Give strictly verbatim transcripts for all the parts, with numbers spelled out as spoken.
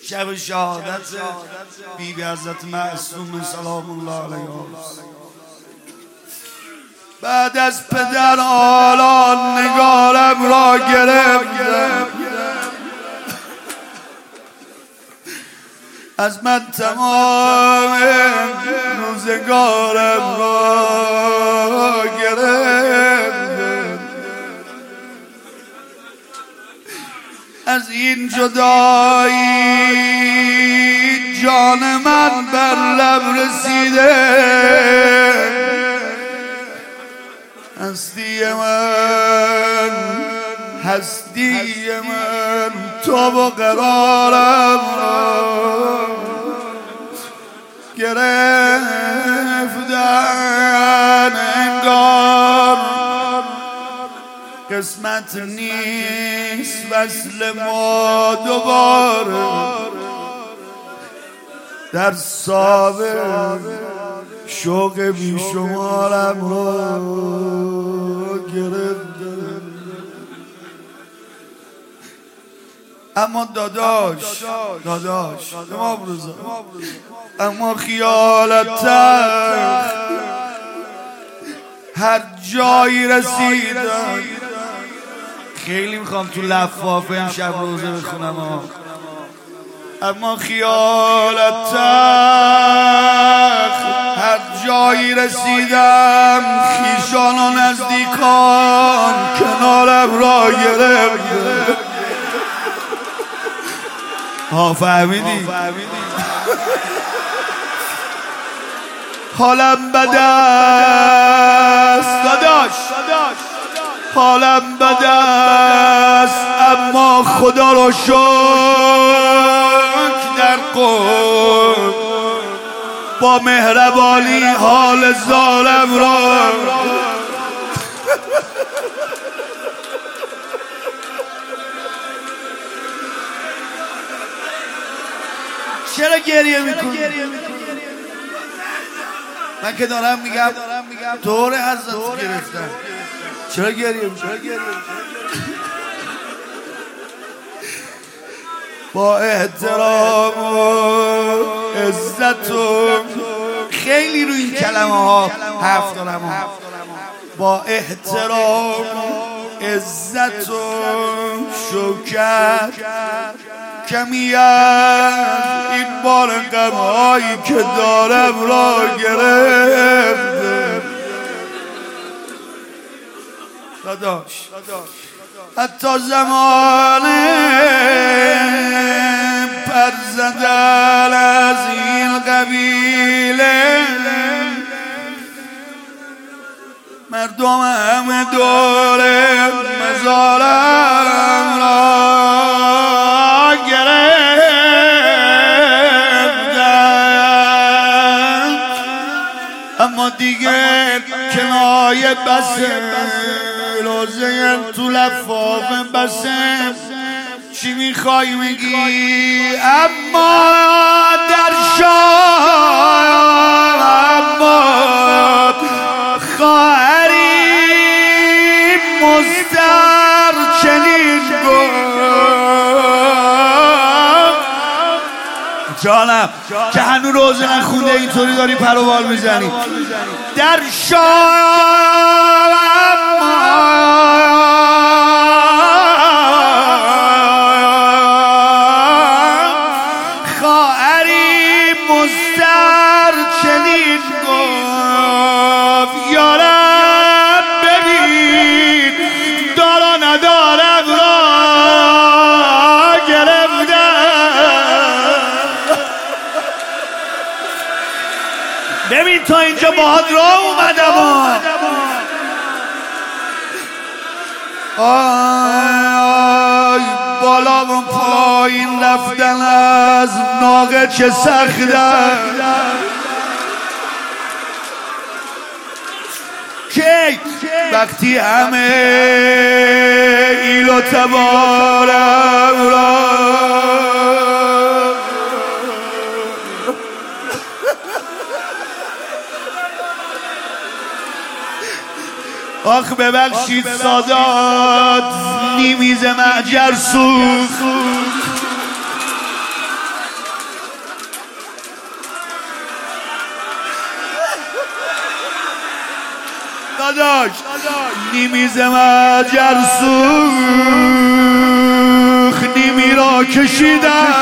شب شهادت بیبی حضرت معصوم سلام الله علیها. بعد از پدر آلان نگارم را گرفتم، از من تمام روزگارم را گرفتم. از این جدایی جان من بر لب رسیده، هستی من هستی من تو و قرارم را گرفتن. انگار قسمت نیست وصل ما دوباره، در صابر شوق بی شمارم را گرفتن. اما داداش داداش امام رضا، اما خیالت هر جایی رسیدم. خیلی میخوام تو لفافه امشب روزه بخونم ها. اما خیالت هر جایی رسیدم، خیشان و نزدیکان کنارم را گرفت. ها فهمیدی؟ حالم بد است داداش، حالم بد است، اما خدا رو شکر در قرب با مهربانی حال ظالم را چرا گریه میکنی؟ من که دارم میگم دور حضرت گرفتم، چرا گریه میکنی؟ با احترام و عزت و خیلی روی این کلمه ها حرف دارم، با احترام عزت و شوکت کمیت این بار غم‌هایی که دارم را گرفته. داداش حتی زمان پر زدن از این قبیله، مردم همه دور مزارم را گرفتن. اما دیگه کنایه بسه، روزه تو لفافه بسه، چی میخوای میگی؟ اما در شام اما خواهری مستر چنین گفت. جانم که هنو روزه نخونده اینطوری داری پروبال میزنی. در شام خواهری مستر چنین گفت، یارم ببین دارا ندارم را گرفتم. ببین تا اینجا باهات راه اومدم. آی بالا و پایین رفتن از ناقه چه سخته. کی وقتی همه ایل و تبارم را آخ ببخشید سادات نیمیز معجر سوخت. داداش نیمیز مجر سوخ نیمی را کشیدم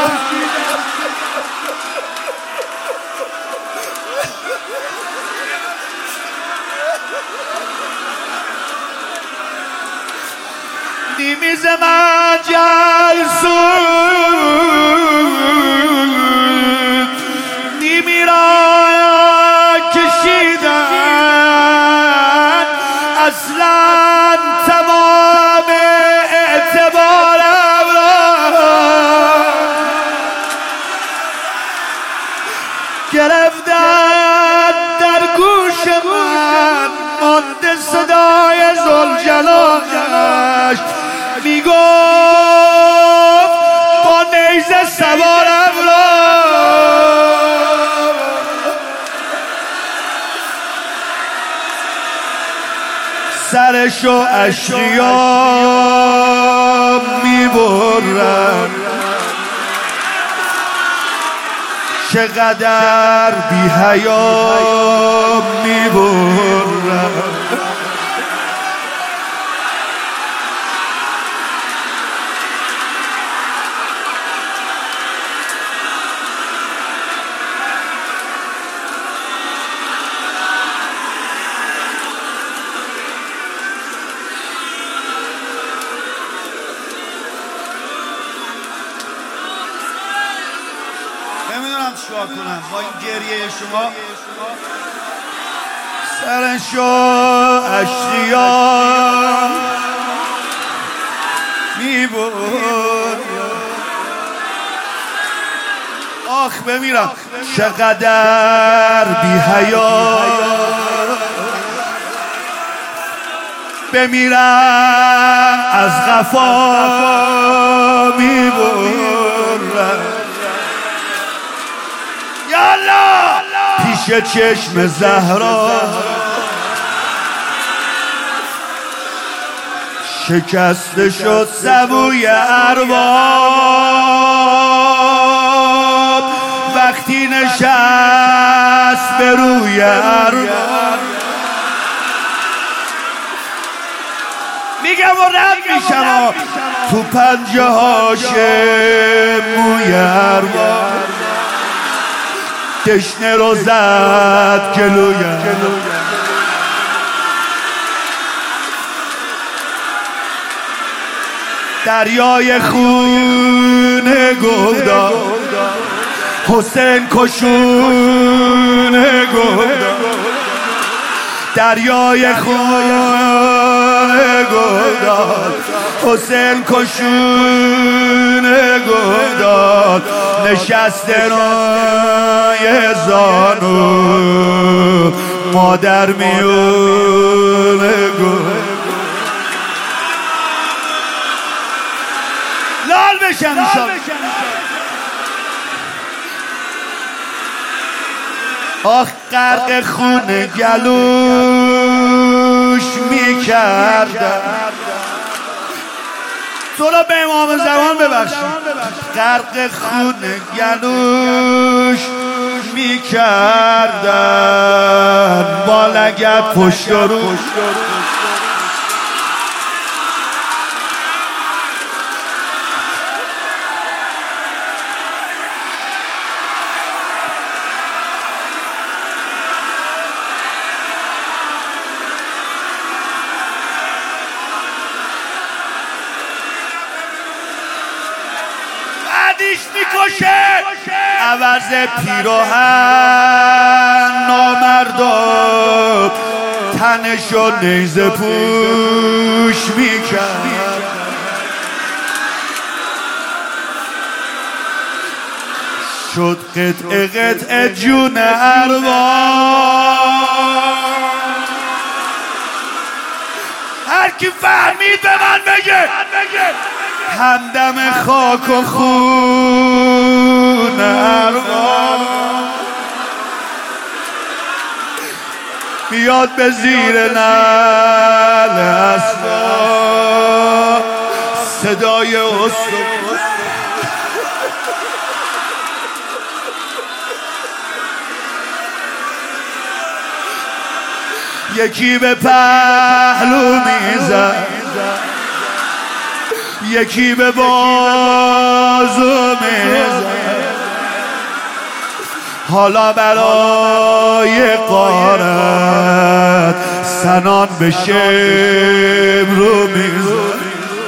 نیمیز مجر سوخ نیمی را کشیدن اصلا تمام اعتبارم را گرفتن در گوش من مانده صدای ذوالجلالش میگفت با نیزه سوارم را سرشو اشقیا میبرن چقدر بی حیا میبرن نمیدونم چیکار کنم با این گریه شما سرشو اشقیا میبرد آخ بمیرم چقدر بی حیا بمیرم از قفا میبرد یالا پیش چشم زهرا شکسته شد سبوی ارباب وقتی نشست به روی ارباب میگم و رد میشم تو پنجه هاش موی ارباب تشنه رو زد جلویم دریای خون گلدان حسین کشون گلدان دریای خون گلدان حسین کشون گلدان نشسته روی زانو مادر میون گل لال بشم آخ غرق خون گلوش میکردم تو را به امام زمان ببخشید غرق خون گلوش میکردن با لگد پشت روش بعدیش میکشه عوض پیراهن نامردان تنشو نیزه پوش میکرد شد قطعه قطعه جون ارواح هر کی فهمید به من بگه همدم خاک و خون ارواح میاد به زیر نعل اسبا صدای استخوان یکی به پهلو میزد یکی به بازو میزد حالا برای غارت سنان به شمرو میزد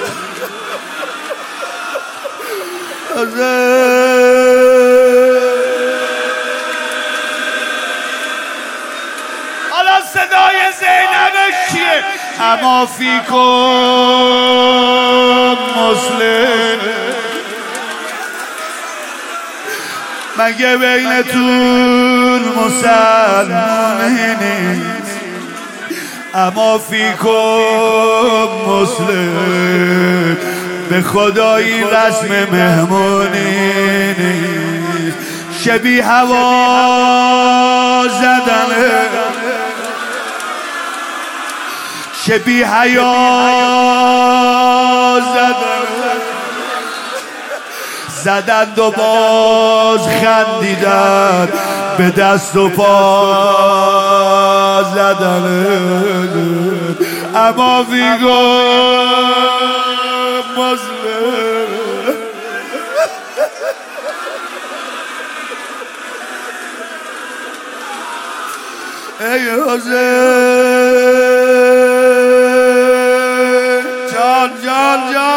حالا صدای زینبش چیه؟ اما فیکم مسلم مگه بینتون مسلمانی نیست اما فیکم مسلم به خدایی رسم مهمونی نیست شبیه هوا زدنه شبیه حیا زدن زدند و باز خندیدن به دست و پا زدن اما ویگو مظلم ای حسین جان جان جان